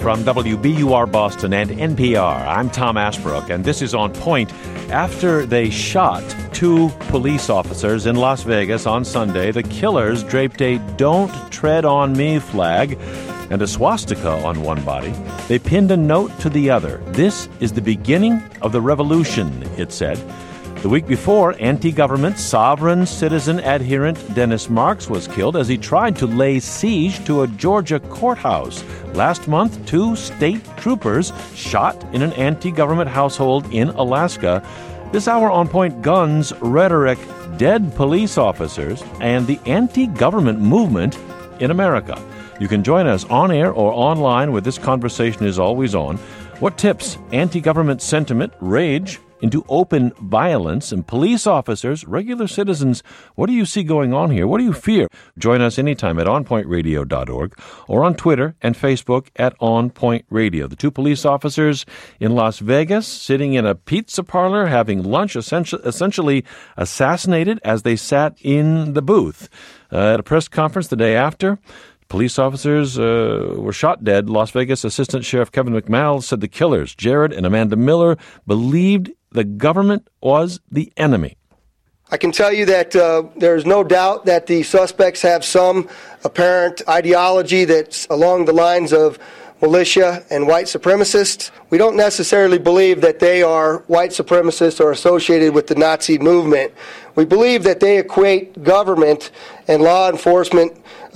From WBUR Boston and NPR, I'm Tom Ashbrook, and this is On Point. After they shot two police officers in Las Vegas on Sunday, the killers draped a "Don't Tread on Me" flag and a swastika on one body. They pinned a note to the other. "This is the beginning of the revolution," it said. The week before, anti-government, sovereign citizen adherent Dennis Marks was killed as he tried to lay siege to a Georgia courthouse. Last month, two state troopers shot in an anti-government household in Alaska. This hour on Point, guns, rhetoric, dead police officers, and the anti-government movement in America. You can join us on air or online where this conversation is always on. What tips anti-government sentiment, rage, into open violence, and police officers, regular citizens, what do you see going on here? What do you fear? Join us anytime at onpointradio.org or on Twitter and Facebook at onpointradio. The two police officers in Las Vegas sitting in a pizza parlor having lunch, essentially assassinated as they sat in the booth. At a press conference the day after, police officers were shot dead. Las Vegas Assistant Sheriff Kevin McMahon said the killers, Jared and Amanda Miller, believed the government was the enemy. I can tell you that there's no doubt that the suspects have some apparent ideology that's along the lines of militia and white supremacists. We don't necessarily believe that they are white supremacists or associated with the Nazi movement. We believe that they equate government and law enforcement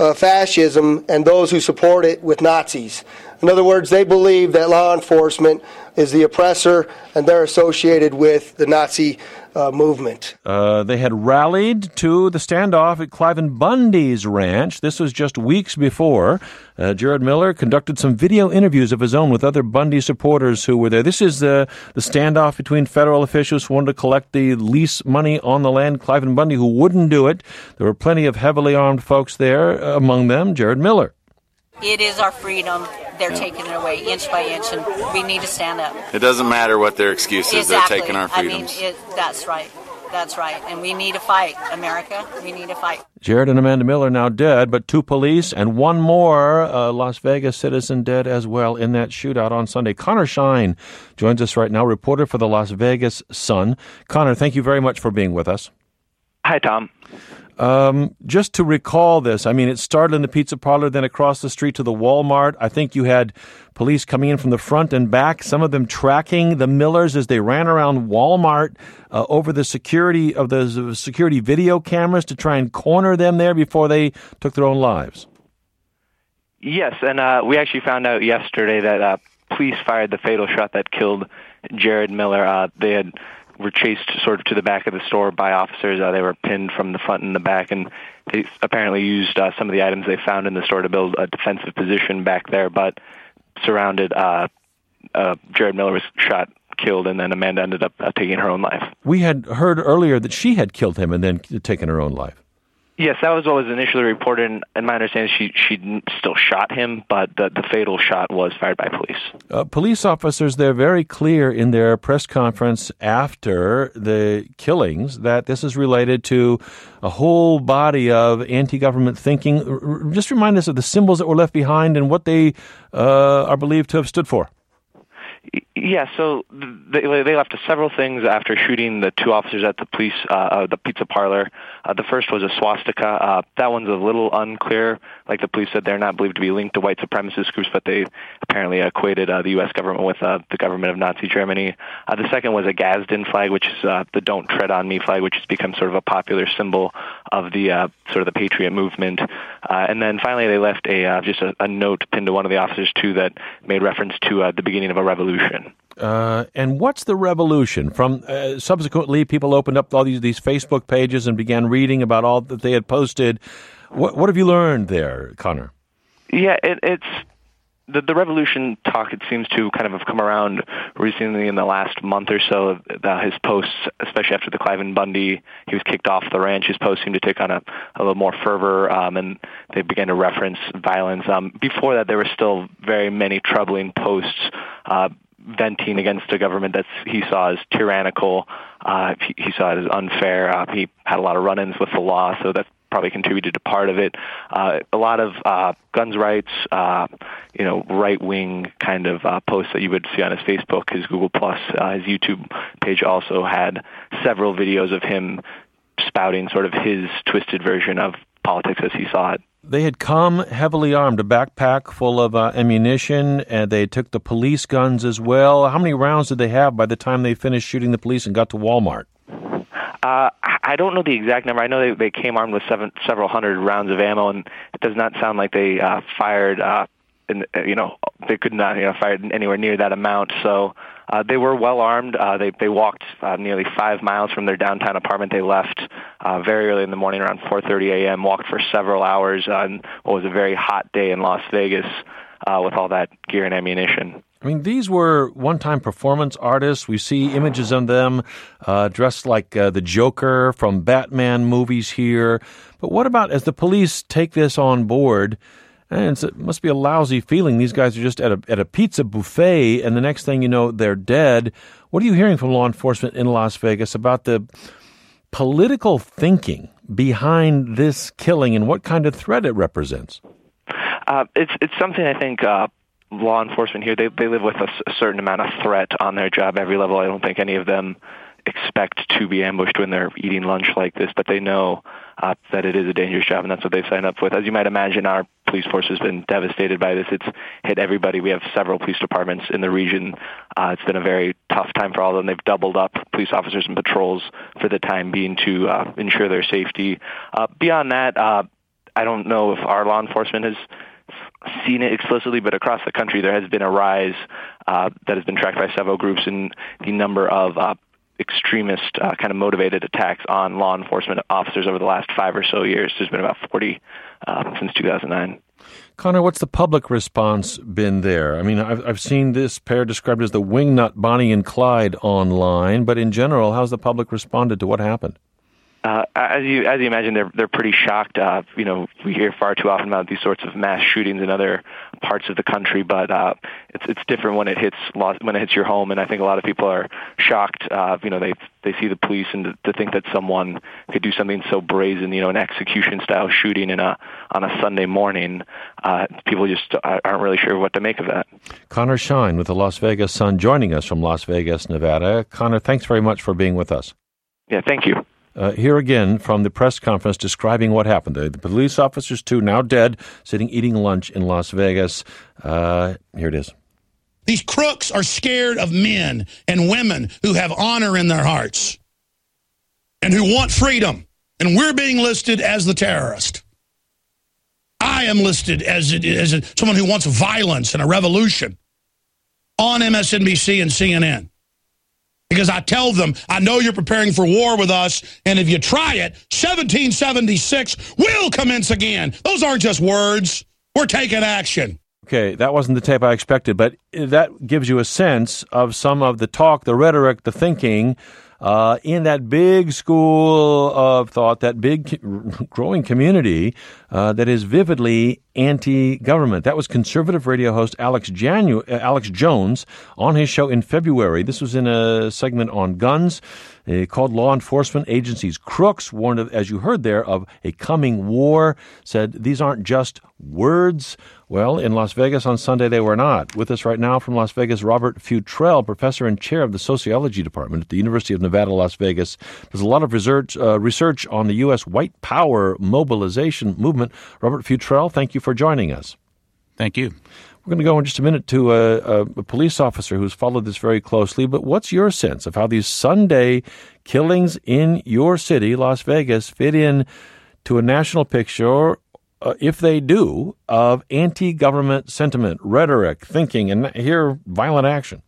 fascism and those who support it with Nazis. In other words, they believe that law enforcement is the oppressor and they're associated with the Nazi movement. They had rallied to the standoff at Cliven Bundy's ranch. This was just weeks before. Jared Miller conducted some video interviews of his own with other Bundy supporters who were there. This is the standoff between federal officials who wanted to collect the lease money on the land. Cliven Bundy, who wouldn't do it. There were plenty of heavily armed folks there, among them Jared Miller. It is our freedom. They're taking it away inch by inch, and we need to stand up. It doesn't matter what their excuse is. Exactly. They're taking our freedoms. That's right. That's right. And we need to fight, America. We need to fight. Jared and Amanda Miller now dead, but two police and one more Las Vegas citizen dead as well in that shootout on Sunday. Connor Shine joins us right now, reporter for the Las Vegas Sun. Connor, thank you very much for being with us. Hi, Tom. Just to recall this, I mean, it started in the pizza parlor, then across the street to the Walmart. I think you had police coming in from the front and back, some of them tracking the Millers as they ran around Walmart over the security of the security video cameras to try and corner them there before they took their own lives. Yes, and we actually found out yesterday that police fired the fatal shot that killed Jared Miller. They were chased sort of to the back of the store by officers. They were pinned from the front and the back, and they apparently used some of the items they found in the store to build a defensive position back there, but surrounded. Jared Miller was shot, killed, and then Amanda ended up taking her own life. We had heard earlier that she had killed him and then taken her own life. Yes, that was what was initially reported, and my understanding is she still shot him, but the fatal shot was fired by police. Police officers, they're very clear in their press conference after the killings that this is related to a whole body of anti-government thinking. Just remind us of the symbols that were left behind and what they are believed to have stood for. Yeah, so they left several things after shooting the two officers at the pizza parlor. The first was a swastika. That one's a little unclear. Like the police said, they're not believed to be linked to white supremacist groups, but they apparently equated the U.S. government with the government of Nazi Germany. The second was a Gadsden flag, which is the "Don't Tread on Me" flag, which has become sort of a popular symbol of the sort of the patriot movement. And then finally, they left just a note pinned to one of the officers too that made reference to the beginning of a revolution. And what's the revolution? From subsequently, people opened up all these Facebook pages and began reading about all that they had posted. What have you learned there, Connor? Yeah, it's the revolution talk. It seems to kind of have come around recently in the last month or so. His posts, especially after the Cliven Bundy, he was kicked off the ranch. His posts seemed to take on a little more fervor, and they began to reference violence. Before that, there were still very many troubling posts venting against a government that he saw as tyrannical. He saw it as unfair. He had a lot of run-ins with the law, so that probably contributed to part of it. A lot of guns rights, right-wing kind of posts that you would see on his Facebook, his Google+. His YouTube page also had several videos of him spouting sort of his twisted version of politics as he saw it. They had come heavily armed, a backpack full of ammunition, and they took the police guns as well. How many rounds did they have by the time they finished shooting the police and got to Walmart? I don't know the exact number. I know they came armed with several hundred rounds of ammo, and it does not sound like they fired. They could not fire anywhere near that amount. So they were well armed. They walked nearly 5 miles from their downtown apartment. They left very early in the morning, around 4:30 a.m. Walked for several hours on what was a very hot day in Las Vegas with all that gear and ammunition. I mean, these were one-time performance artists. We see images of them dressed like the Joker from Batman movies here. But what about as the police take this on board? And it must be a lousy feeling. These guys are just at a pizza buffet, and the next thing you know, they're dead. What are you hearing from law enforcement in Las Vegas about the political thinking behind this killing and what kind of threat it represents? It's something I think law enforcement here, they live with a certain amount of threat on their job every level. I don't think any of them expect to be ambushed when they're eating lunch like this, but they know that it is a dangerous job, and that's what they sign up with. As you might imagine, our police force has been devastated by this. It's hit everybody. We have several police departments in the region. It's been a very tough time for all of them. They've doubled up police officers and patrols for the time being to ensure their safety. Beyond that, I don't know if our law enforcement has seen it explicitly, but across the country there has been a rise that has been tracked by several groups in the number of extremist kind of motivated attacks on law enforcement officers over the last 5 or so years. There's been about 40 since 2009. Connor, what's the public response been there? I mean, I've seen this pair described as the wingnut Bonnie and Clyde online, but in general, how's the public responded to what happened? As you imagine, they're pretty shocked. We hear far too often about these sorts of mass shootings in other parts of the country, but it's different when it hits your home. And I think a lot of people are shocked. They see the police, and to think that someone could do something so brazen, an execution style shooting on a Sunday morning. People just aren't really sure what to make of that. Connor Shine with the Las Vegas Sun joining us from Las Vegas, Nevada. Connor, thanks very much for being with us. Yeah, thank you. Here again from the press conference describing what happened. The police officers, too, now dead, sitting eating lunch in Las Vegas. Here it is. These crooks are scared of men and women who have honor in their hearts and who want freedom. And we're being listed as the terrorist. I am listed as someone who wants violence and a revolution on MSNBC and CNN. Because I tell them, I know you're preparing for war with us, and if you try it, 1776 will commence again. Those aren't just words. We're taking action. Okay, that wasn't the tape I expected, but that gives you a sense of some of the talk, the rhetoric, the thinking in that big school of thought, that big growing community that is vividly anti-government. That was conservative radio host Alex Jones on his show in February. This was in a segment on guns. He called law enforcement agencies crooks, warned, as you heard there, of a coming war, said these aren't just words. Well, in Las Vegas on Sunday, they were not. With us right now from Las Vegas, Robert Futrell, professor and chair of the sociology department at the University of Nevada, Las Vegas. There's a lot of research on the U.S. white power mobilization movement. Robert Futrell, thank you for joining us. Thank you. We're going to go in just a minute to a police officer who's followed this very closely, but what's your sense of how these Sunday killings in your city, Las Vegas, fit in to a national picture, if they do, of anti-government sentiment, rhetoric, thinking, and here, violent action?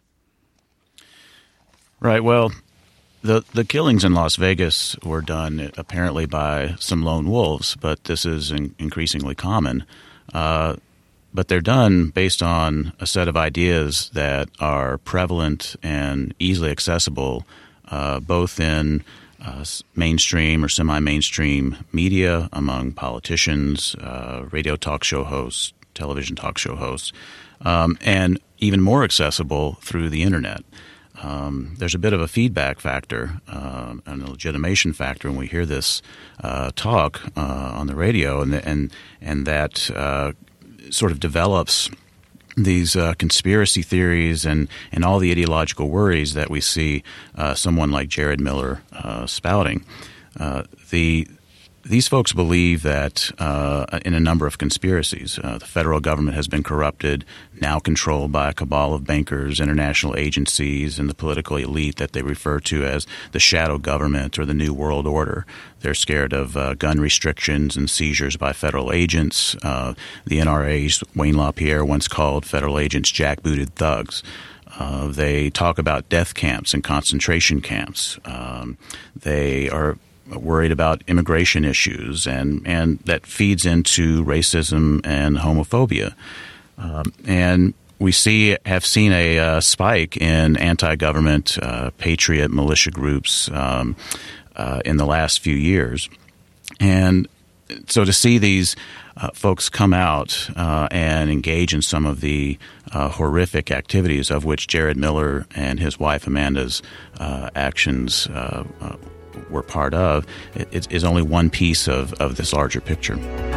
Right, well, the killings in Las Vegas were done apparently by some lone wolves, but this is increasingly common. But they're done based on a set of ideas that are prevalent and easily accessible, both in mainstream or semi-mainstream media, among politicians, radio talk show hosts, television talk show hosts, and even more accessible through the Internet. There's a bit of a feedback factor and a legitimation factor when we hear this talk on the radio, and that sort of develops these conspiracy theories and all the ideological worries that we see someone like Jared Miller spouting. These folks believe that in a number of conspiracies, the federal government has been corrupted, now controlled by a cabal of bankers, international agencies, and the political elite that they refer to as the shadow government or the New World Order. They're scared of gun restrictions and seizures by federal agents. The NRA's Wayne LaPierre once called federal agents jackbooted thugs. They talk about death camps and concentration camps. They are worried about immigration issues, and that feeds into racism and homophobia. And we have seen a spike in anti-government patriot militia groups in the last few years. And so to see these folks come out and engage in some of the horrific activities of which Jared Miller and his wife Amanda's actions were part of, it is only one piece of this larger picture.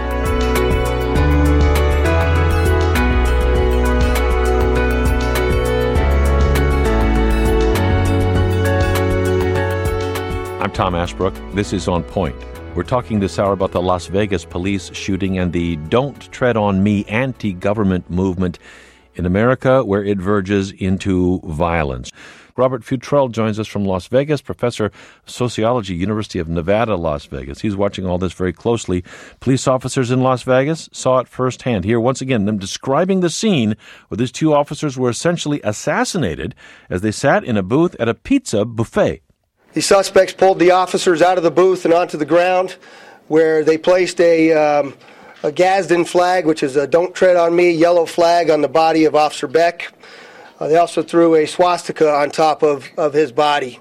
I'm Tom Ashbrook. This is On Point. We're talking this hour about the Las Vegas police shooting and the Don't Tread on Me anti-government movement in America, where it verges into violence. Robert Futrell joins us from Las Vegas, professor of sociology, University of Nevada, Las Vegas. He's watching all this very closely. Police officers in Las Vegas saw it firsthand. Here, once again, them describing the scene where these two officers were essentially assassinated as they sat in a booth at a pizza buffet. The suspects pulled the officers out of the booth and onto the ground, where they placed a Gadsden flag, which is a Don't Tread on Me yellow flag, on the body of Officer Beck. They also threw a swastika on top of his body.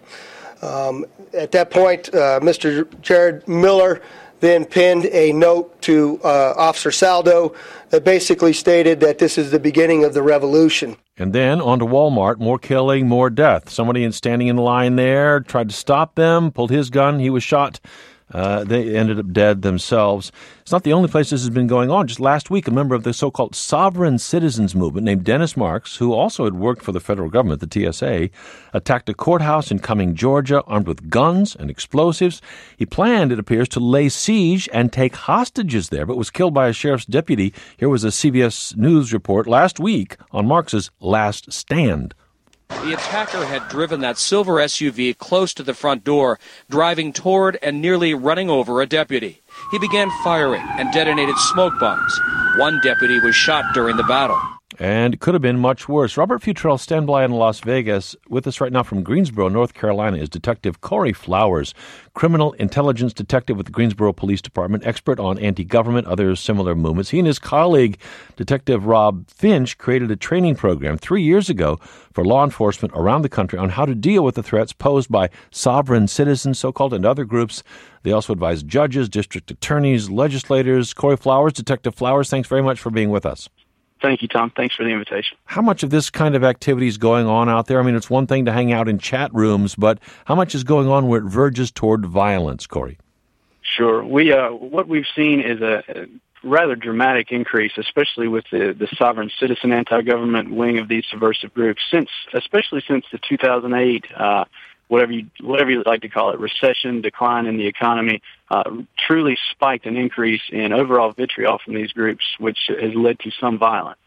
At that point, Mr. Jared Miller then pinned a note to Officer Saldo that basically stated that this is the beginning of the revolution. And then on to Walmart, more killing, more death. Somebody standing in the line there tried to stop them, pulled his gun, he was shot. They ended up dead themselves. It's not the only place this has been going on. Just last week, a member of the so-called Sovereign Citizens Movement named Dennis Marks, who also had worked for the federal government, the TSA, attacked a courthouse in Cumming, Georgia, armed with guns and explosives. He planned, it appears, to lay siege and take hostages there, but was killed by a sheriff's deputy. Here was a CBS News report last week on Marks's last stand. The attacker had driven that silver SUV close to the front door, driving toward and nearly running over a deputy. He began firing and detonated smoke bombs. One deputy was shot during the battle. And it could have been much worse. Robert Futrell, standby in Las Vegas. With us right now from Greensboro, North Carolina, is Detective Corey Flowers, criminal intelligence detective with the Greensboro Police Department, expert on anti-government, other similar movements. He and his colleague, Detective Rob Finch, created a training program 3 years ago for law enforcement around the country on how to deal with the threats posed by sovereign citizens, so-called, and other groups. They also advise judges, district attorneys, legislators. Corey Flowers, Detective Flowers, thanks very much for being with us. Thank you, Tom. Thanks for the invitation. How much of this kind of activity is going on out there? I mean, it's one thing to hang out in chat rooms, but how much is going on where it verges toward violence, Corey? Sure. What we've seen is a rather dramatic increase, especially with the sovereign citizen anti-government wing of these subversive groups, especially since the 2008 whatever you like to call it, recession, decline in the economy, truly spiked an increase in overall vitriol from these groups, which has led to some violence.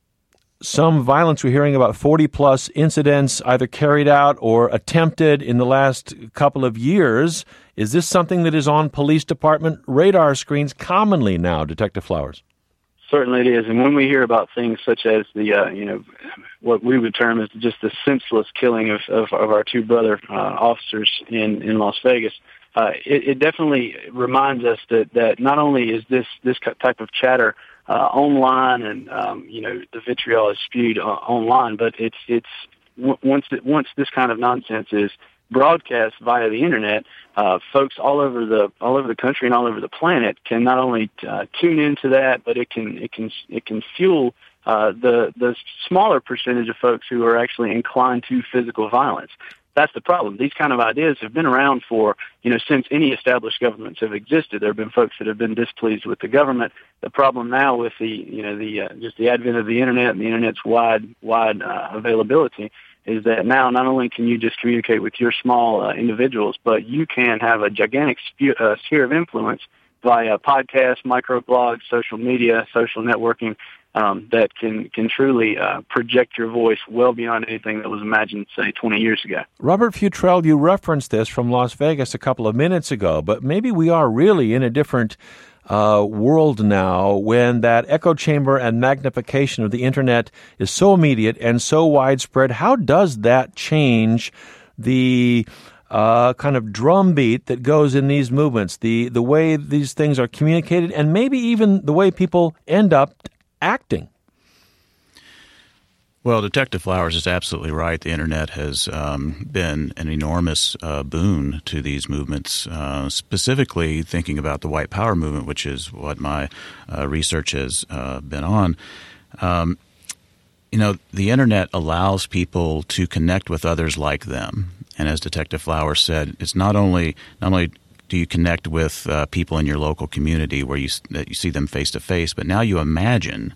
Some violence, we're hearing about 40-plus incidents either carried out or attempted in the last couple of years. Is this something that is on police department radar screens commonly now, Detective Flowers? Certainly it is. And when we hear about things such as the, what we would term as just the senseless killing of our two brother officers in Las Vegas, it definitely reminds us that not only is this type of chatter online and, the vitriol is spewed online, but it's once this kind of nonsense is broadcast via the internet, folks all over the country and all over the planet can not only tune into that, but it can fuel the smaller percentage of folks who are actually inclined to physical violence. that's the problem. These kind of ideas have been around for, since any established governments have existed. There have been folks that have been displeased with the government. The problem now with just the advent of the internet and the internet's wide availability is that now not only can you just communicate with your small individuals, but you can have a gigantic sphere of influence via podcasts, microblogs, social media, social networking, that can truly project your voice well beyond anything that was imagined, say, 20 years ago. Robert Futrell, you referenced this from Las Vegas a couple of minutes ago, but maybe we are really in a different world now when that echo chamber and magnification of the internet is so immediate and so widespread. How does that change the kind of drumbeat that goes in these movements, the way these things are communicated, and maybe even the way people end up acting? Well, Detective Flowers is absolutely right. The internet has been an enormous boon to these movements, specifically thinking about the white power movement, which is what my research has been on. The internet allows people to connect with others like them. And as Detective Flowers said, it's not only do you connect with people in your local community where you see them face to face, but now you imagine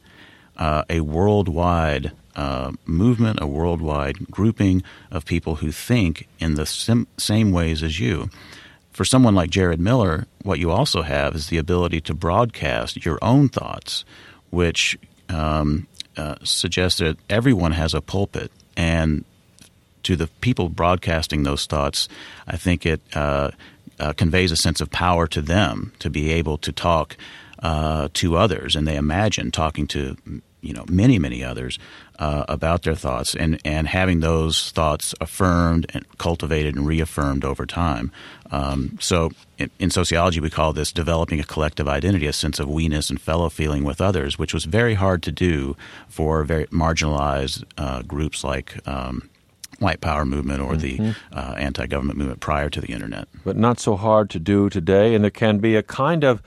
a worldwide movement, a worldwide grouping of people who think in the same ways as you. For someone like Jared Miller, what you also have is the ability to broadcast your own thoughts, which suggests that everyone has a pulpit. And to the people broadcasting those thoughts, I think it conveys a sense of power to them to be able to talk to others, and they imagine talking to many, many others about their thoughts and having those thoughts affirmed and cultivated and reaffirmed over time. So in sociology, we call this developing a collective identity, a sense of we-ness and fellow feeling with others, which was very hard to do for very marginalized groups like white power movement or the anti-government movement prior to the internet. But not so hard to do today, and there can be a kind of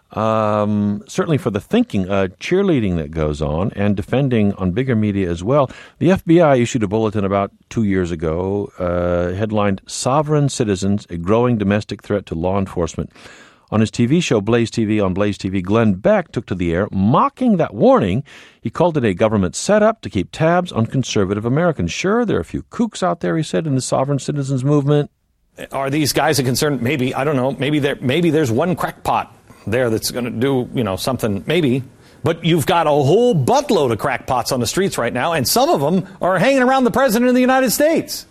certainly for the thinking, cheerleading that goes on and defending on bigger media as well. The FBI issued a bulletin about 2 years ago, headlined "Sovereign Citizens, a Growing Domestic Threat to Law Enforcement." On his TV show, Blaze TV, on Blaze TV, Glenn Beck took to the air, mocking that warning. He called it a government setup to keep tabs on conservative Americans. Sure, there are a few kooks out there, he said, in the sovereign citizens movement. Are these guys a concern? Maybe, I don't know, maybe there's one crackpot there that's going to do, something, maybe. But you've got a whole buttload of crackpots on the streets right now, and some of them are hanging around the President of the United States.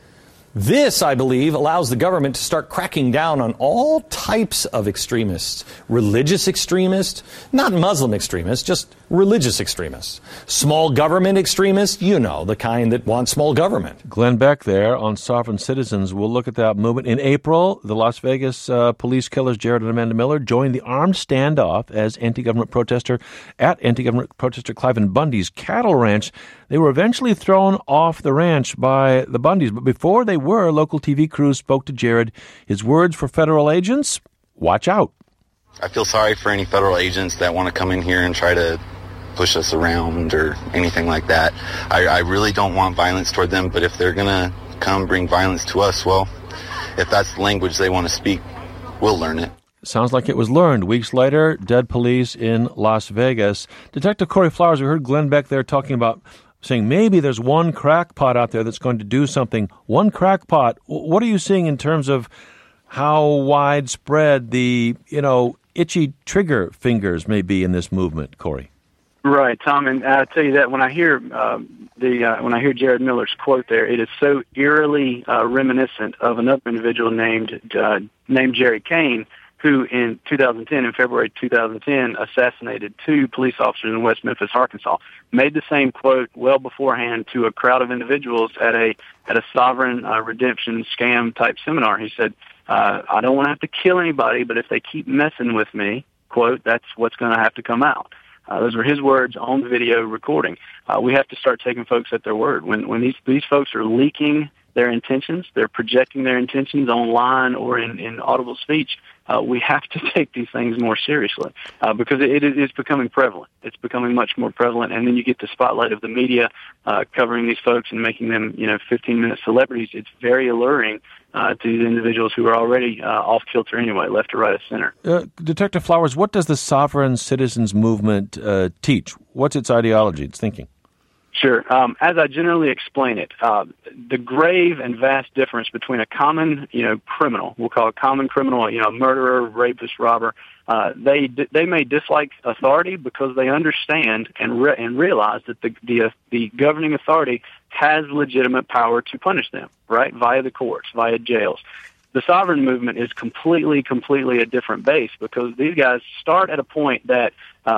This, I believe, allows the government to start cracking down on all types of extremists. Religious extremists, not Muslim extremists, just religious extremists. Small government extremists, the kind that want small government. Glenn Beck there on Sovereign Citizens. We'll look at that movement. In April, the Las Vegas police killers Jared and Amanda Miller joined the armed standoff as anti-government protester at anti-government protester Cliven Bundy's cattle ranch. They were eventually thrown off the ranch by the Bundys, but before they were, local TV crews spoke to Jared. His words for federal agents: watch out. I feel sorry for any federal agents that want to come in here and try to push us around or anything like that. I really don't want violence toward them, but if they're going to come bring violence to us, well, if that's the language they want to speak, we'll learn it. Sounds like it was learned. Weeks later, dead police in Las Vegas. Detective Corey Flowers, we heard Glenn Beck there talking about saying maybe there's one crackpot out there that's going to do something. One crackpot. What are you seeing in terms of how widespread the, itchy trigger fingers may be in this movement, Corey? Right, Tom, and I'll tell you that when I hear when I hear Jared Miller's quote there, it is so eerily reminiscent of another individual named Jerry Kane, who in February 2010, assassinated 2 police officers in West Memphis, Arkansas. Made the same quote well beforehand to a crowd of individuals at a sovereign redemption scam type seminar. He said, "I don't want to have to kill anybody, but if they keep messing with me," quote, "that's what's going to have to come out." Those were his words on the video recording. We have to start taking folks at their word. When these folks are leaking their intentions. They're projecting their intentions online or in audible speech. We have to take these things more seriously because it is becoming prevalent. It's becoming much more prevalent, and then you get the spotlight of the media covering these folks and making them, 15-minute celebrities. It's very alluring to these individuals who are already off kilter anyway, left or right of center. Detective Flowers, what does the Sovereign Citizens Movement teach? What's its ideology, its thinking? Sure. As I generally explain it, the grave and vast difference between a common, criminal, we'll call a common criminal, murderer, rapist, robber, they may dislike authority because they understand and realize that the governing authority has legitimate power to punish them, right, via the courts, via jails. The sovereign movement is completely a different base because these guys start at a point that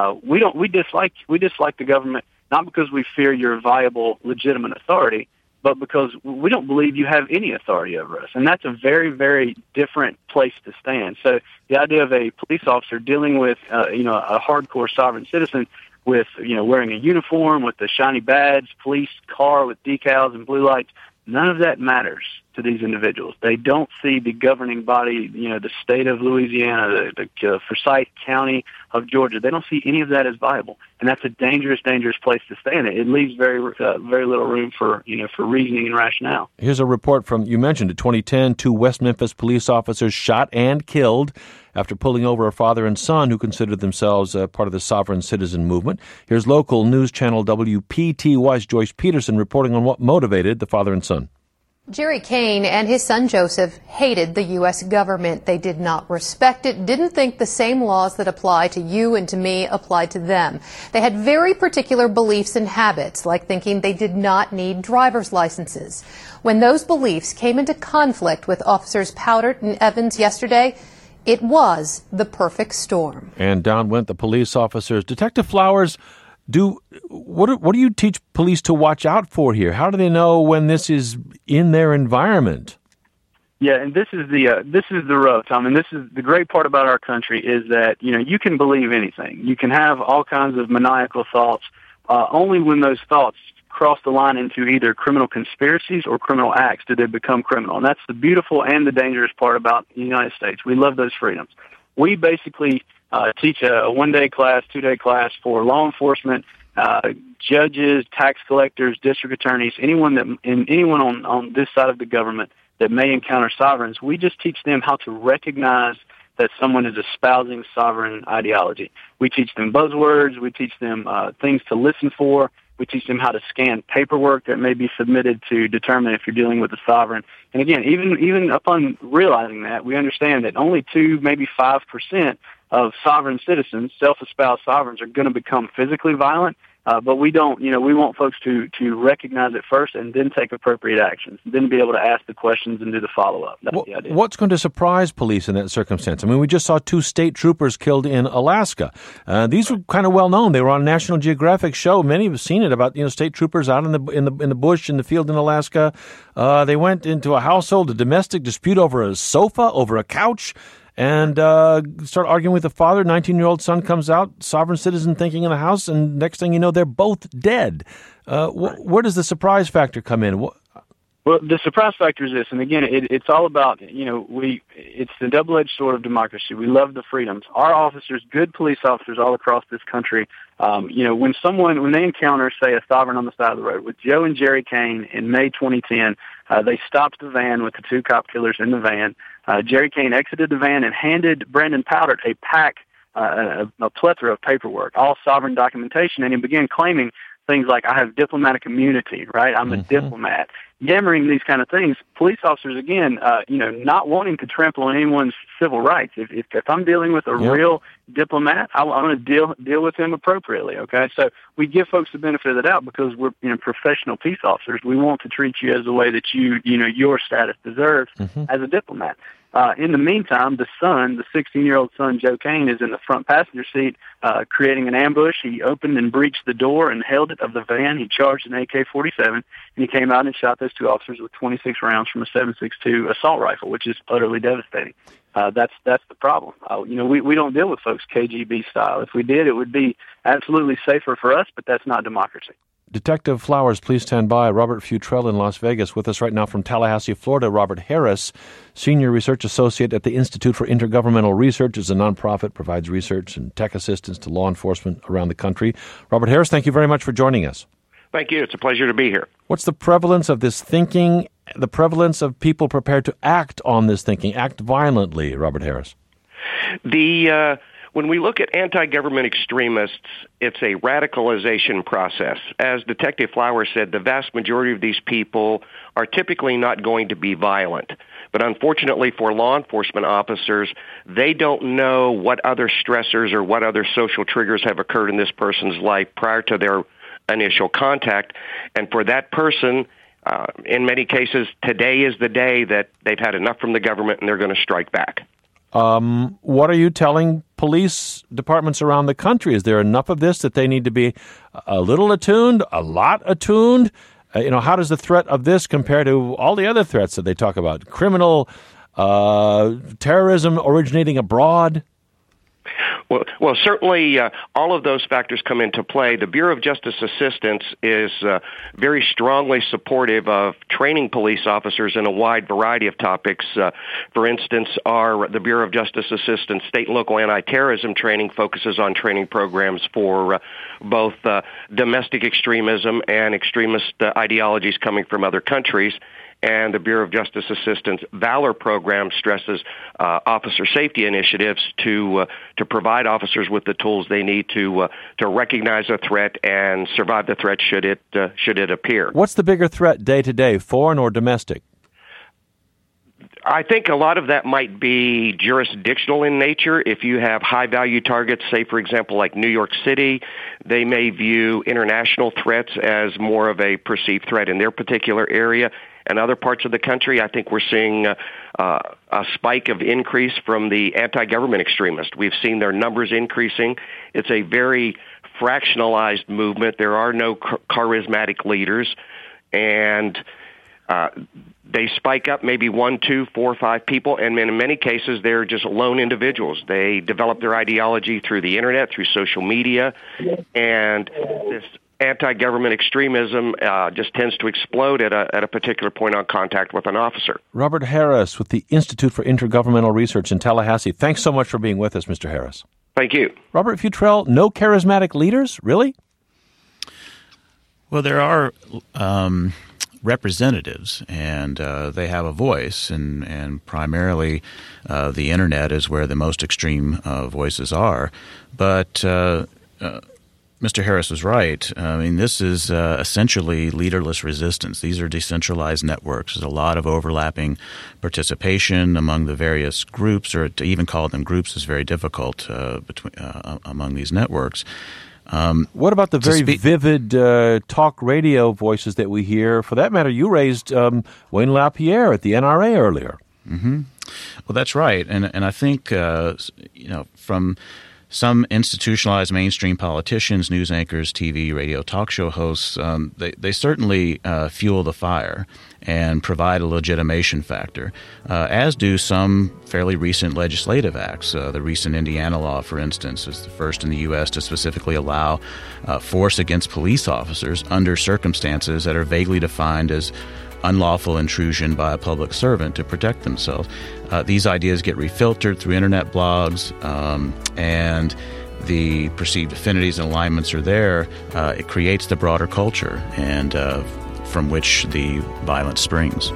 we dislike the government. Not because we fear your viable, legitimate authority, but because we don't believe you have any authority over us. And that's a very, very different place to stand. So the idea of a police officer dealing with, a hardcore sovereign citizen with, wearing a uniform, with a shiny badge, police car with decals and blue lights, none of that matters to these individuals. They don't see the governing body, the state of Louisiana, the Forsyth County of Georgia. They don't see any of that as viable, and that's a dangerous place to stand. It leaves very little room for reasoning and rationale. Here's a report from, you mentioned it, 2010, 2 West Memphis police officers shot and killed after pulling over a father and son who considered themselves part of the sovereign citizen movement. Here's local news channel WPTY's Joyce Peterson reporting on what motivated the father and son. Jerry Kane and his son Joseph hated the U.S. government. They did not respect it, didn't think the same laws that apply to you and to me applied to them. They had very particular beliefs and habits, like thinking they did not need driver's licenses. When those beliefs came into conflict with Officers Powdert and Evans yesterday, it was the perfect storm. And down went the police officers. Detective Flowers, what do you teach police to watch out for here? How do they know when this is in their environment? Yeah, and this is the rub, Tom. And this is the great part about our country is that you can believe anything. You can have all kinds of maniacal thoughts. Only when those thoughts cross the line into either criminal conspiracies or criminal acts do they become criminal. And that's the beautiful and the dangerous part about the United States. We love those freedoms. We basically teach a one-day class, two-day class for law enforcement, judges, tax collectors, district attorneys, anyone on this side of the government that may encounter sovereigns. We just teach them how to recognize that someone is espousing sovereign ideology. We teach them buzzwords. We teach them things to listen for. We teach them how to scan paperwork that may be submitted to determine if you're dealing with a sovereign. And again, even upon realizing that, we understand that only 2, maybe 5% of sovereign citizens, self-espoused sovereigns, are going to become physically violent. But we don't, we want folks to recognize it first and then take appropriate actions, then be able to ask the questions and do the follow-up. That's the idea. What's going to surprise police in that circumstance? I mean, we just saw 2 state troopers killed in Alaska. These were kind of well known. They were on a National Geographic show. Many have seen it about, state troopers out in the bush, in the field in Alaska. They went into a domestic dispute over a sofa, over a couch, and start arguing with the father. 19-year-old son comes out, sovereign citizen thinking in the house, and next thing you know, they're both dead. Where does the surprise factor come in? Well, the surprise factor is this, and again, it's all about, it's the double-edged sword of democracy. We love the freedoms. Our officers, good police officers all across this country, when they encounter, say, a sovereign on the side of the road, with Joe and Jerry Kane in May 2010, they stopped the van with the 2 cop killers in the van. Jerry Kane exited the van and handed Brandon Powdert a pack, a plethora of paperwork, all sovereign documentation, and he began claiming things like, I have diplomatic immunity, right? I'm a diplomat. Yammering these kind of things. Police officers, again, not wanting to trample on anyone's civil rights. If I'm dealing with a real diplomat, I'm going to deal with him appropriately, okay? So we give folks the benefit of the doubt because we're professional peace officers. We want to treat you as the way that your status deserves as a diplomat. In the meantime, the son, the 16-year-old son, Joe Kane, is in the front passenger seat creating an ambush. He opened and breached the door and held it of the van. He charged an AK-47, and he came out and shot those 2 officers with 26 rounds from a 7.62 assault rifle, which is utterly devastating. That's the problem. We don't deal with folks KGB style. If we did, it would be absolutely safer for us, but that's not democracy. Detective Flowers, please stand by. Robert Futrell in Las Vegas with us right now from Tallahassee, Florida. Robert Harris, Senior Research Associate at the Institute for Intergovernmental Research, is a nonprofit, provides research and tech assistance to law enforcement around the country. Robert Harris, thank you very much for joining us. Thank you. It's a pleasure to be here. What's the prevalence of this thinking, the prevalence of people prepared to act on this thinking, act violently, Robert Harris? When we look at anti-government extremists, it's a radicalization process. As Detective Flowers said, the vast majority of these people are typically not going to be violent. But unfortunately for law enforcement officers, they don't know what other stressors or what other social triggers have occurred in this person's life prior to their initial contact. And for that person, in many cases, today is the day that they've had enough from the government and they're going to strike back. What are you telling police departments around the country? Is there enough of this that they need to be a little attuned, a lot attuned? How does the threat of this compare to all the other threats that they talk about? Criminal, terrorism originating abroad? Well, certainly all of those factors come into play. The Bureau of Justice Assistance is very strongly supportive of training police officers in a wide variety of topics. For instance, the Bureau of Justice Assistance state and local anti-terrorism training focuses on training programs for both domestic extremism and extremist ideologies coming from other countries. And the Bureau of Justice Assistance Valor program stresses officer safety initiatives to provide officers with the tools they need to recognize a threat and survive the threat should it appear. What's the bigger threat day to day, foreign or domestic? I think a lot of that might be jurisdictional in nature. If you have high-value targets, say, for example, like New York City, they may view international threats as more of a perceived threat in their particular area. And other parts of the country, I think we're seeing a spike of increase from the anti-government extremists. We've seen their numbers increasing. It's a very fractionalized movement. There are no charismatic leaders, and they spike up maybe 1, 2, 4, 5 people, and in many cases, they're just lone individuals. They develop their ideology through the internet, through social media, and this anti-government extremism just tends to explode at a particular point on contact with an officer. Robert Harris with the Institute for Intergovernmental Research in Tallahassee. Thanks so much for being with us, Mr. Harris. Thank you. Robert Futrell, no charismatic leaders? Really? Well, there are representatives, and they have a voice, and primarily the Internet is where the most extreme voices are. But Mr. Harris was right. I mean, this is essentially leaderless resistance. These are decentralized networks. There's a lot of overlapping participation among the various groups, or to even call them groups is very difficult among these networks. What about the very vivid talk radio voices that we hear? For that matter, you raised Wayne LaPierre at the NRA earlier. Mm-hmm. Well, that's right. And I think, from some institutionalized mainstream politicians, news anchors, TV, radio, talk show hosts, they certainly fuel the fire and provide a legitimation factor, as do some fairly recent legislative acts. The recent Indiana law, for instance, is the first in the U.S. to specifically allow force against police officers under circumstances that are vaguely defined as unlawful intrusion by a public servant to protect themselves. These ideas get refiltered through internet blogs, and the perceived affinities and alignments are there. It creates the broader culture, and from which the violence springs.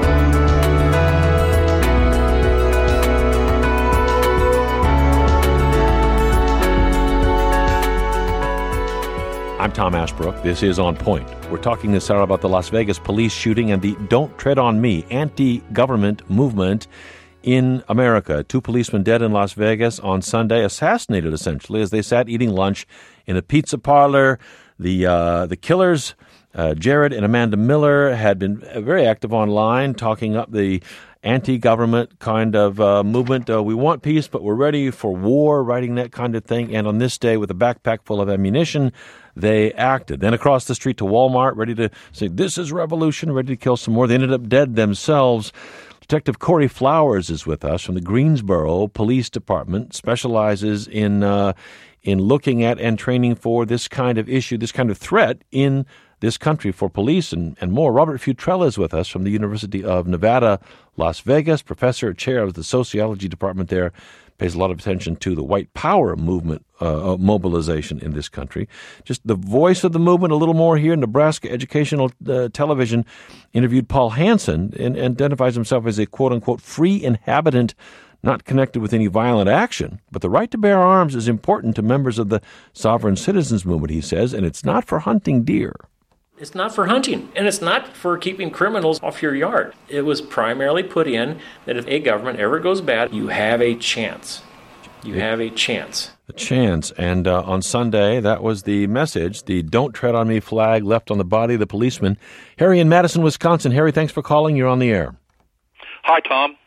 I'm Tom Ashbrook. This is On Point. We're talking this hour about the Las Vegas police shooting and the Don't Tread on Me anti-government movement in America. 2 policemen dead in Las Vegas on Sunday, assassinated essentially as they sat eating lunch in a pizza parlor. The killers, Jared and Amanda Miller, had been very active online, talking up the anti-government kind of movement. We want peace, but we're ready for war, writing that kind of thing. And on this day, with a backpack full of ammunition, they acted. Then across the street to Walmart, ready to say, this is revolution, ready to kill some more. They ended up dead themselves. Detective Corey Flowers is with us from the Greensboro Police Department, specializes in in looking at and training for this kind of issue, this kind of threat in this country for police and more. Robert Futrell is with us from the University of Nevada, Las Vegas, professor, chair of the sociology department there, pays a lot of attention to the white power movement, mobilization in this country. Just the voice of the movement a little more here. Nebraska Educational Television interviewed Paul Hansen and identifies himself as a quote-unquote free inhabitant, not connected with any violent action. But the right to bear arms is important to members of the sovereign citizens movement, he says, and it's not for hunting deer. It's not for hunting, and it's not for keeping criminals off your yard. It was primarily put in that if a government ever goes bad, you have a chance. You have a chance. A chance. And on Sunday, that was the message, the Don't Tread on Me flag left on the body of the policeman. Harry in Madison, Wisconsin. Harry, thanks for calling. You're on the air. Hi, Tom.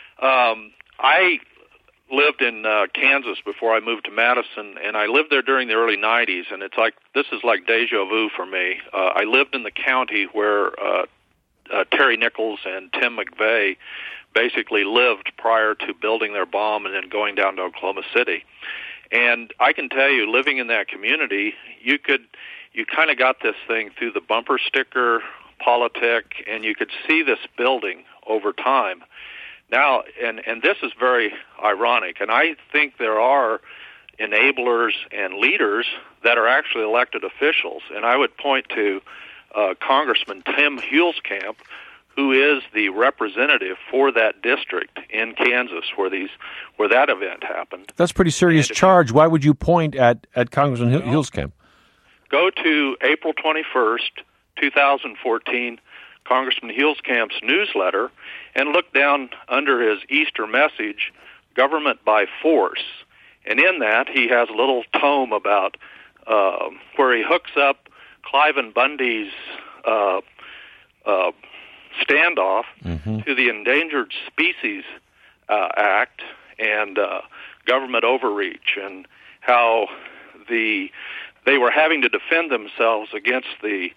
I lived in Kansas before I moved to Madison, and I lived there during the early 90s, and it's like, this is like deja vu for me. I lived in the county where Terry Nichols and Tim McVeigh basically lived prior to building their bomb and then going down to Oklahoma City. And I can tell you, living in that community, you kind of got this thing through the bumper sticker politic, and you could see this building over time. Now, and this is very ironic, and I think there are enablers and leaders that are actually elected officials, and I would point to Congressman Tim Huelskamp, who is the representative for that district in Kansas where that event happened. That's a pretty serious charge. Why would you point at Congressman Huelskamp? Go to April 21st, 2014, Congressman Huelskamp's newsletter, and look down under his Easter message, Government by Force. And in that, he has a little tome about where he hooks up Cliven Bundy's standoff to the Endangered Species Act and government overreach, and how they were having to defend themselves against the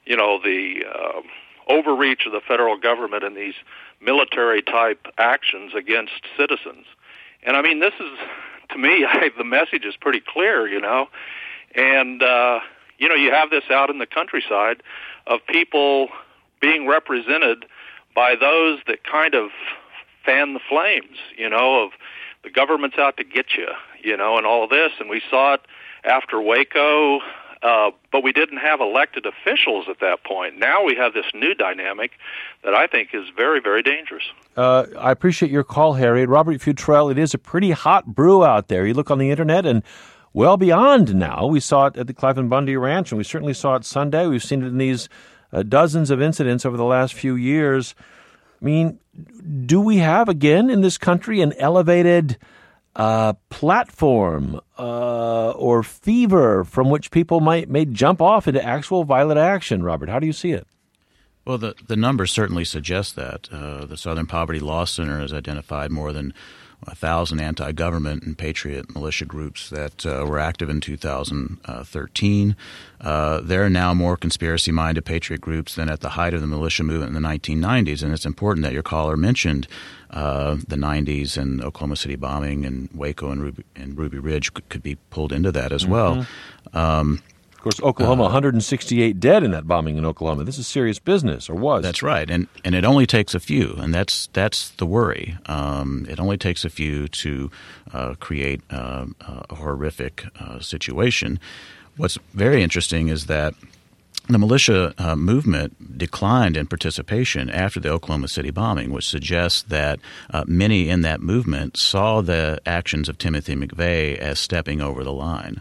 overreach of the federal government in these military-type actions against citizens. And, I mean, this is, to me, the message is pretty clear, And, you have this out in the countryside of people being represented by those that kind of fan the flames, of the government's out to get you, and all this. And we saw it after Waco, but we didn't have elected officials at that point. Now we have this new dynamic that I think is very, very dangerous. I appreciate your call, Harry. Robert Futrell, it is a pretty hot brew out there. You look on the Internet and well beyond now. We saw it at the Cliven Bundy Ranch, and we certainly saw it Sunday. We've seen it in these dozens of incidents over the last few years. I mean, do we have, again, in this country, an elevated platform or fever from which people may jump off into actual violent action? Robert, how do you see it? Well, the numbers certainly suggest that. The Southern Poverty Law Center has identified more than 1,000 anti-government and patriot militia groups that were active in 2013. There are now more conspiracy-minded patriot groups than at the height of the militia movement in the 1990s, and it's important that your caller mentioned the 90s and Oklahoma City bombing and Waco and Ruby Ridge could be pulled into that as well. Of course, Oklahoma, 168 dead in that bombing in Oklahoma. This is serious business, or was. That's right, and it only takes a few, and that's the worry. It only takes a few to create a horrific situation. What's very interesting is that the militia movement declined in participation after the Oklahoma City bombing, which suggests that many in that movement saw the actions of Timothy McVeigh as stepping over the line.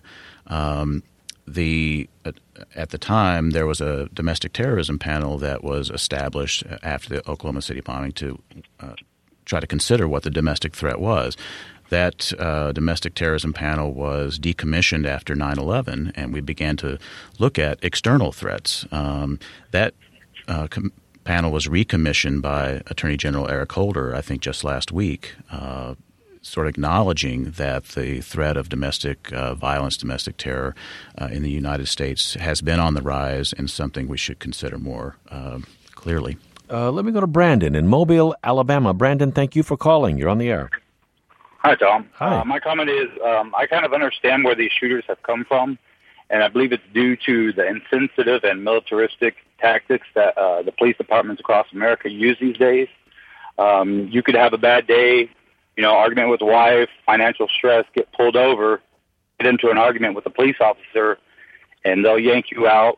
At the time, there was a domestic terrorism panel that was established after the Oklahoma City bombing to try to consider what the domestic threat was. That domestic terrorism panel was decommissioned after 9/11, and we began to look at external threats. That panel was recommissioned by Attorney General Eric Holder, I think, just last week, sort of acknowledging that the threat of domestic violence, domestic terror in the United States has been on the rise and something we should consider more clearly. Let me go to Brandon in Mobile, Alabama. Brandon, thank you for calling. You're on the air. Hi, Tom. Hi. My comment is I kind of understand where these shooters have come from, and I believe it's due to the insensitive and militaristic tactics that the police departments across America use these days. You could have a bad day, argument with the wife, financial stress, get pulled over, get into an argument with a police officer, and they'll yank you out,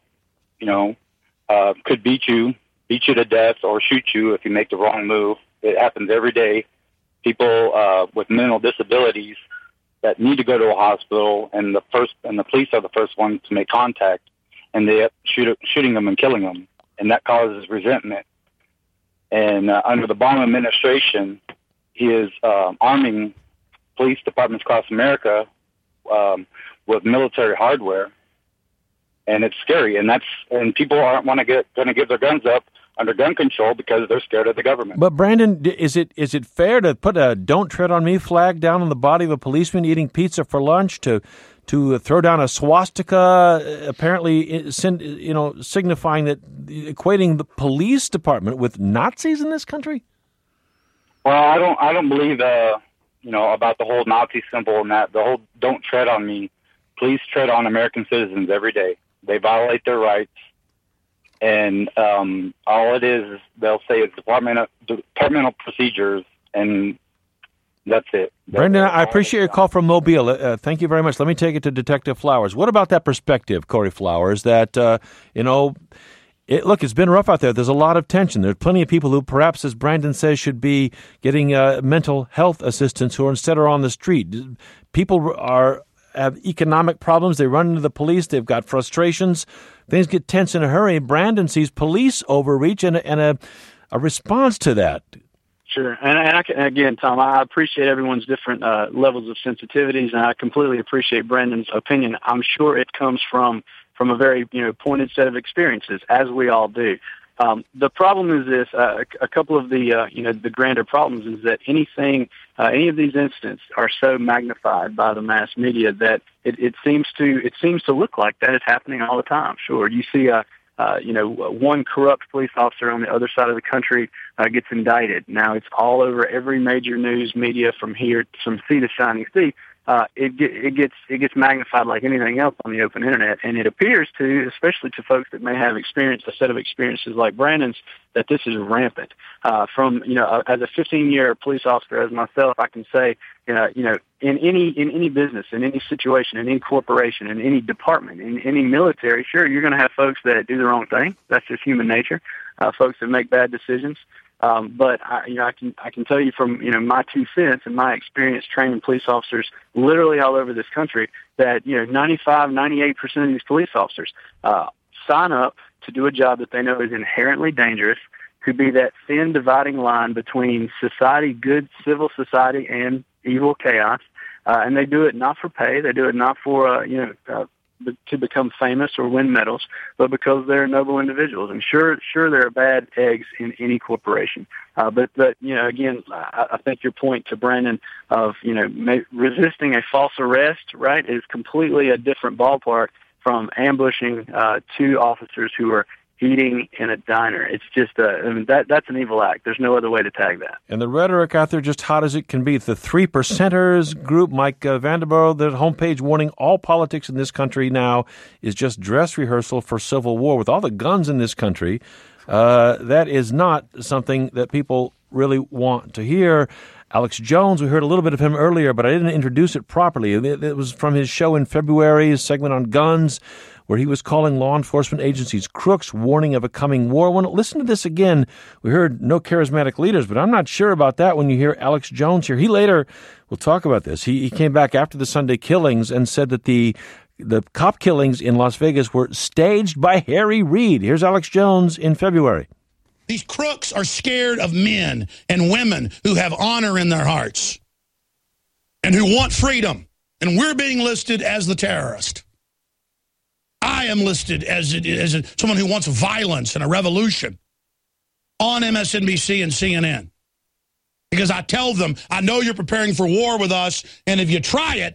could beat you to death or shoot you if you make the wrong move. It happens every day. People with mental disabilities that need to go to a hospital, and the police are the first ones to make contact, and they shooting them and killing them, and that causes resentment. And under the Obama administration, he is arming police departments across America with military hardware, and it's scary. And people aren't going to give their guns up under gun control because they're scared of the government. But Brandon, is it fair to put a "Don't Tread on Me" flag down on the body of a policeman eating pizza for lunch, to throw down a swastika, apparently signifying that, equating the police department with Nazis in this country? Well, I don't believe about the whole Nazi symbol and that the whole "Don't tread on me." Police tread on American citizens every day. They violate their rights. And all it is they'll say it's departmental procedures, and that's it. Brendan, I appreciate your call from Mobile. Thank you very much. Let me take it to Detective Flowers. What about that perspective, Corey Flowers, that, look, it's been rough out there. There's a lot of tension. There's plenty of people who perhaps, as Brandon says, should be getting mental health assistance who instead are on the street. People have economic problems. They run into the police. They've got frustrations. Things get tense in a hurry. Brandon sees police overreach and a response to that. Sure. And again, Tom, I appreciate everyone's different levels of sensitivities, and I completely appreciate Brandon's opinion. I'm sure it comes from a very pointed set of experiences, as we all do. The problem is this: a couple of the grander problems is that any of these incidents are so magnified by the mass media that it seems to look like that is happening all the time. Sure, you see one corrupt police officer on the other side of the country gets indicted. Now it's all over every major news media from sea to shining sea. It gets magnified like anything else on the open internet, and it appears to, especially to folks that may have experienced a set of experiences like Brandon's, that this is rampant. As a 15-year police officer as myself, I can say, in any business, in any situation, in any corporation, in any department, in any military, sure, you're going to have folks that do the wrong thing. That's just human nature. Folks that make bad decisions. But I can tell you from my 2 cents and my experience training police officers literally all over this country that 98% of these police officers sign up to do a job that they know is inherently dangerous, to be that thin dividing line between society, good civil society, and evil chaos, and they do it not for pay, they do it not for to become famous or win medals, but because they're noble individuals. And sure, there are bad eggs in any corporation. But again, I think your point to Brandon of resisting a false arrest, right, is completely a different ballpark from ambushing 2 officers who are eating in a diner. It's just that's an evil act. There's no other way to tag that. And the rhetoric out there just hot as it can be. The 3 Percenters group, Mike Vandenborough, the homepage warning all politics in this country now is just dress rehearsal for civil war. With all the guns in this country, that is not something that people really want to hear. Alex Jones, we heard a little bit of him earlier, but I didn't introduce it properly. It was from his show in February, his segment on guns, where he was calling law enforcement agencies crooks, warning of a coming war. Listen to this again. We heard no charismatic leaders, but I'm not sure about that when you hear Alex Jones here. He later, we'll talk about this, he came back after the Sunday killings and said that the cop killings in Las Vegas were staged by Harry Reid. Here's Alex Jones in February. These crooks are scared of men and women who have honor in their hearts and who want freedom. And we're being listed as the terrorist. I am listed as someone who wants violence and a revolution on MSNBC and CNN. Because I tell them, I know you're preparing for war with us, and if you try it,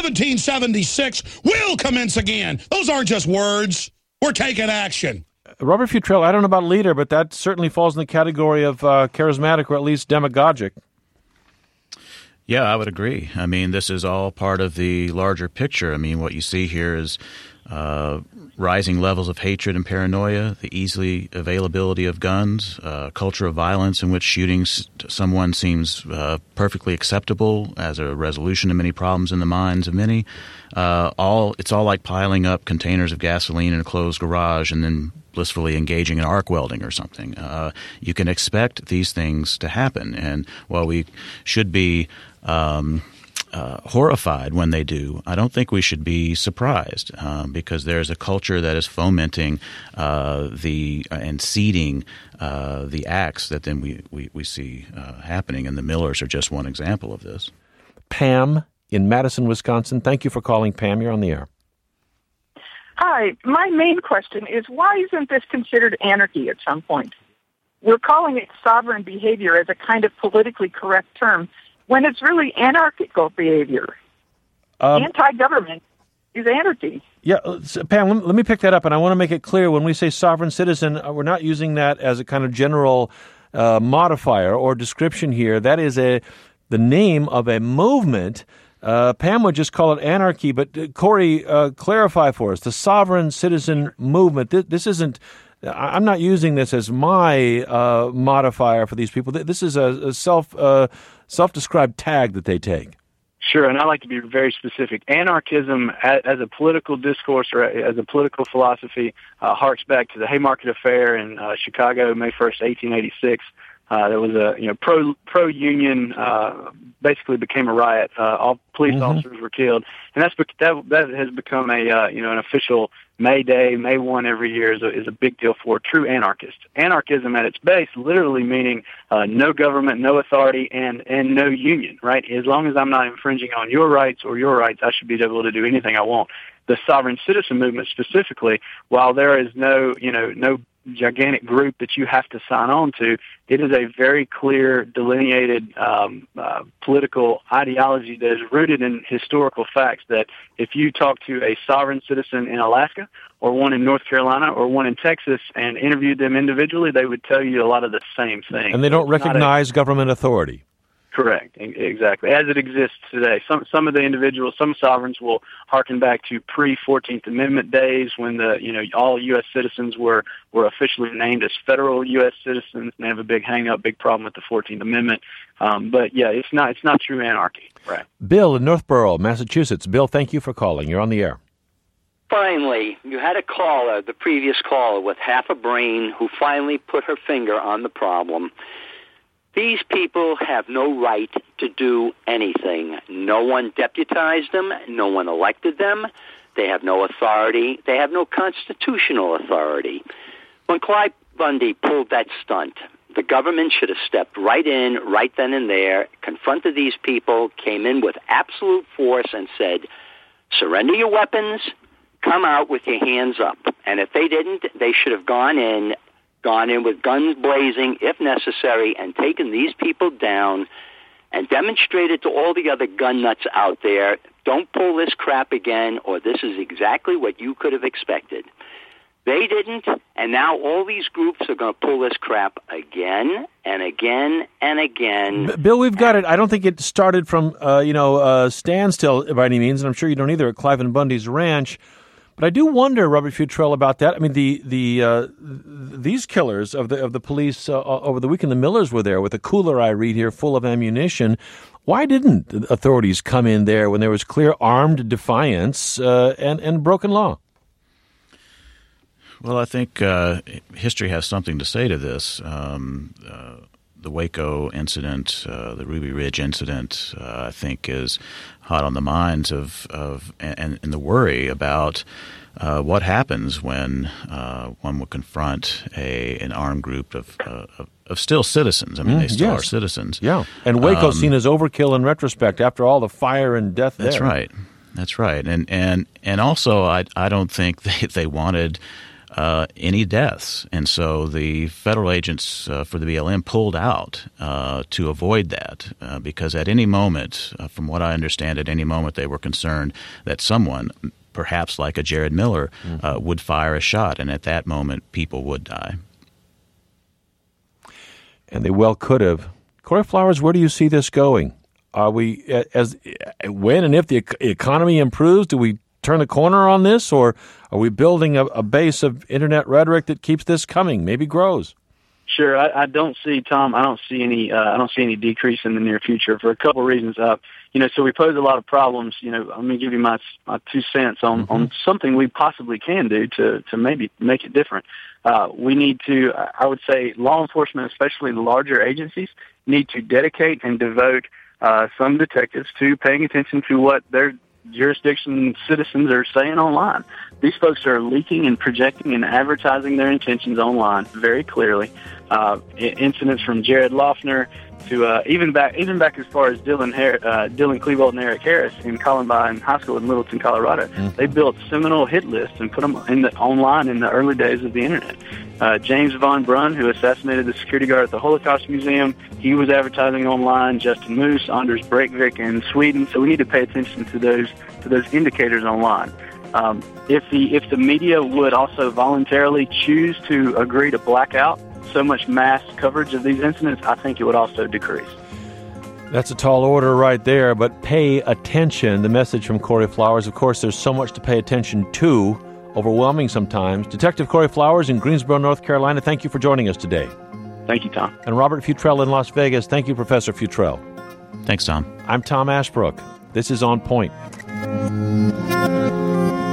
1776 will commence again. Those aren't just words. We're taking action. Robert Futrell, I don't know about leader, but that certainly falls in the category of charismatic or at least demagogic. Yeah, I would agree. I mean, this is all part of the larger picture. I mean, what you see here is rising levels of hatred and paranoia, the easy availability of guns, culture of violence in which shooting someone seems perfectly acceptable as a resolution to many problems in the minds of many. It's all like piling up containers of gasoline in a closed garage and then blissfully engaging in arc welding or something. You can expect these things to happen, and while we should be horrified when they do, I don't think we should be surprised because there's a culture that is fomenting and seeding the acts that then we see happening, and the Millers are just one example of this. Pam in Madison, Wisconsin. Thank you for calling, Pam. You're on the air. Hi. My main question is, why isn't this considered anarchy at some point? We're calling it sovereign behavior as a kind of politically correct term, when it's really anarchical behavior. Anti-government is anarchy. Yeah, Pam, let me pick that up, and I want to make it clear when we say sovereign citizen, we're not using that as a kind of general modifier or description here. That is the name of a movement. Pam would just call it anarchy, but Corey, clarify for us, the sovereign citizen movement, this isn't, I'm not using this as my modifier for these people. This is a self-described tag that they take. Sure, and I like to be very specific. Anarchism as a political discourse or as a political philosophy harks back to the Haymarket Affair in Chicago, May 1st, 1886. There was a pro-union, basically became a riot. All police officers were killed, and that has become an official May Day, May 1 every year is a big deal for true anarchists. Anarchism at its base, literally meaning no government, no authority, and no union. Right? As long as I'm not infringing on your rights, I should be able to do anything I want. The sovereign citizen movement specifically, while there is no gigantic group that you have to sign on to, it is a very clear, delineated political ideology that is rooted in historical facts that if you talk to a sovereign citizen in Alaska or one in North Carolina or one in Texas and interviewed them individually, they would tell you a lot of the same things. And they don't recognize government authority. Correct, exactly, as it exists today. Some of the individuals, some sovereigns will harken back to pre-14th Amendment days when all U.S. citizens were officially named as federal U.S. citizens, and they have a big hang-up, big problem with the 14th Amendment. But yeah, it's not true anarchy. Right. Bill in Northborough, Massachusetts. Bill, thank you for calling. You're on the air. Finally, you had a caller, the previous caller, with half a brain who finally put her finger on the problem. These people have no right to do anything. No one deputized them. No one elected them. They have no authority. They have no constitutional authority. When Clive Bundy pulled that stunt, the government should have stepped right in, right then and there, confronted these people, came in with absolute force and said, surrender your weapons, come out with your hands up. And if they didn't, they should have gone in with guns blazing, if necessary, and taken these people down and demonstrated to all the other gun nuts out there, don't pull this crap again, or this is exactly what you could have expected. They didn't, and now all these groups are going to pull this crap again and again and again. Bill, we've got it. I don't think it started from, standstill by any means, and I'm sure you don't either at Clive and Bundy's ranch. But I do wonder, Robert Futrell, about that. I mean, these killers of the police over the weekend, the Millers were there with a cooler, I read here, full of ammunition. Why didn't the authorities come in there when there was clear armed defiance and broken law? Well, I think history has something to say to this. The Waco incident, the Ruby Ridge incident, I think is hot on the minds of and the worry about what happens when one would confront an armed group of still citizens. I mean, they still are citizens. Yeah, and Waco seen as overkill in retrospect after all the fire and death there. That's right. And also, I don't think they wanted any deaths. And so the federal agents for the BLM pulled out to avoid that because at any moment, from what I understand, at any moment they were concerned that someone, perhaps like a Jared Miller, would fire a shot. And at that moment, people would die. And they well could have. Corey Flowers, where do you see this going? Are we, when and if the economy improves, do we turn the corner on this, or are we building a base of internet rhetoric that keeps this coming, maybe grows? Sure, I don't see, Tom. I don't see any decrease in the near future for a couple of reasons. So we pose a lot of problems. Let me give you my 2 cents on something we possibly can do to maybe make it different. We need to, I would say, law enforcement, especially the larger agencies, need to dedicate and devote some detectives to paying attention to what their jurisdiction citizens are saying online. These folks are leaking and projecting and advertising their intentions online very clearly. Incidents from Jared Loughner to even back as far as Dylan Klebold and Eric Harris in Columbine High School in Littleton, Colorado. They built seminal hit lists and put them online in the early days of the internet. James Von Brunn, who assassinated the security guard at the Holocaust Museum, he was advertising online. Justin Moose, Anders Breivik in Sweden. So we need to pay attention to those indicators online. If the media would also voluntarily choose to agree to black out so much mass coverage of these incidents, I think it would also decrease. That's a tall order right there, but pay attention. The message from Corey Flowers, of course, there's so much to pay attention to, overwhelming sometimes. Detective Corey Flowers in Greensboro, North Carolina, thank you for joining us today. Thank you, Tom. And Robert Futrell in Las Vegas, thank you, Professor Futrell. Thanks, Tom. I'm Tom Ashbrook. This is On Point.